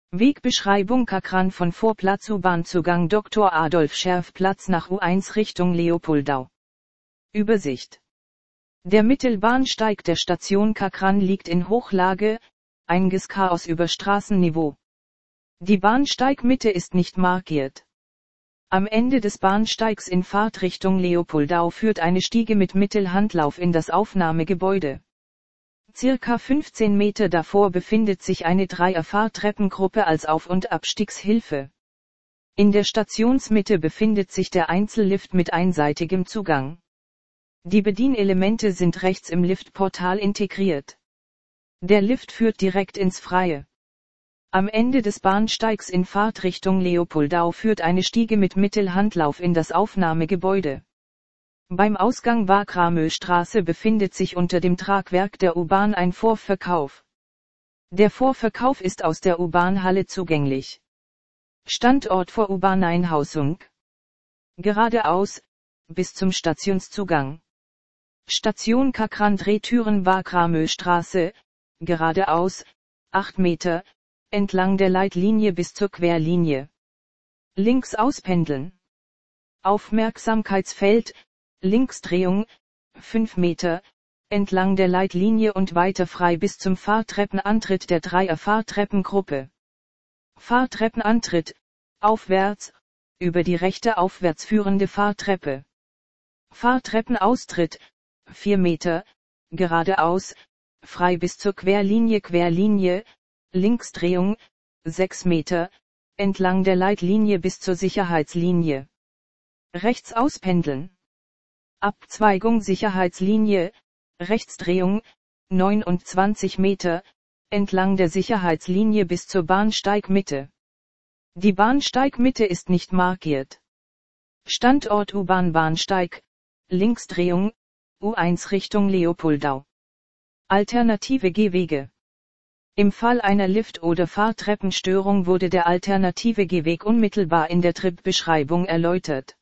Wegbeschreibung Kakran von Vorplatz U-Bahn-Zugang Dr. Adolf Scherf Platz nach U1 Richtung Leopoldau. Übersicht. Der Mittelbahnsteig der Station Kakran liegt in Hochlage, einiges Chaos über Straßenniveau. Die Bahnsteigmitte ist nicht markiert. Am Ende des Bahnsteigs in Fahrtrichtung Leopoldau führt eine Stiege mit Mittelhandlauf in das Aufnahmegebäude. Circa 15 Meter davor befindet sich eine Dreier-Fahrtreppengruppe als Auf- und Abstiegshilfe. In der Stationsmitte befindet sich der Einzellift mit einseitigem Zugang. Die Bedienelemente sind rechts im Liftportal integriert. Der Lift führt direkt ins Freie. Am Ende des Bahnsteigs in Fahrtrichtung Leopoldau führt eine Stiege mit Mittelhandlauf in das Aufnahmegebäude. Beim Ausgang Wakramöstraße befindet sich unter dem Tragwerk der U-Bahn ein Vorverkauf. Der Vorverkauf ist aus der U-Bahn-Halle zugänglich. Standort vor U-Bahn-Einhausung. Geradeaus, bis zum Stationszugang. Station Kakran Drehtüren Wakramöstraße, geradeaus, 8 Meter, entlang der Leitlinie bis zur Querlinie. Links auspendeln. Aufmerksamkeitsfeld, Linksdrehung, 5 Meter, entlang der Leitlinie und weiter frei bis zum Fahrtreppenantritt der Dreier-Fahrtreppengruppe. Fahrtreppenantritt, aufwärts, über die rechte aufwärts führende Fahrtreppe. Fahrtreppenaustritt, 4 Meter, geradeaus, frei bis zur Querlinie, Linksdrehung, 6 Meter, entlang der Leitlinie bis zur Sicherheitslinie. Rechts auspendeln. Abzweigung Sicherheitslinie, Rechtsdrehung, 29 Meter, entlang der Sicherheitslinie bis zur Bahnsteigmitte. Die Bahnsteigmitte ist nicht markiert. Standort U-Bahn-Bahnsteig, Linksdrehung, U1 Richtung Leopoldau. Alternative Gehwege. Im Fall einer Lift- oder Fahrtreppenstörung wurde der alternative Gehweg unmittelbar in der Tripbeschreibung erläutert.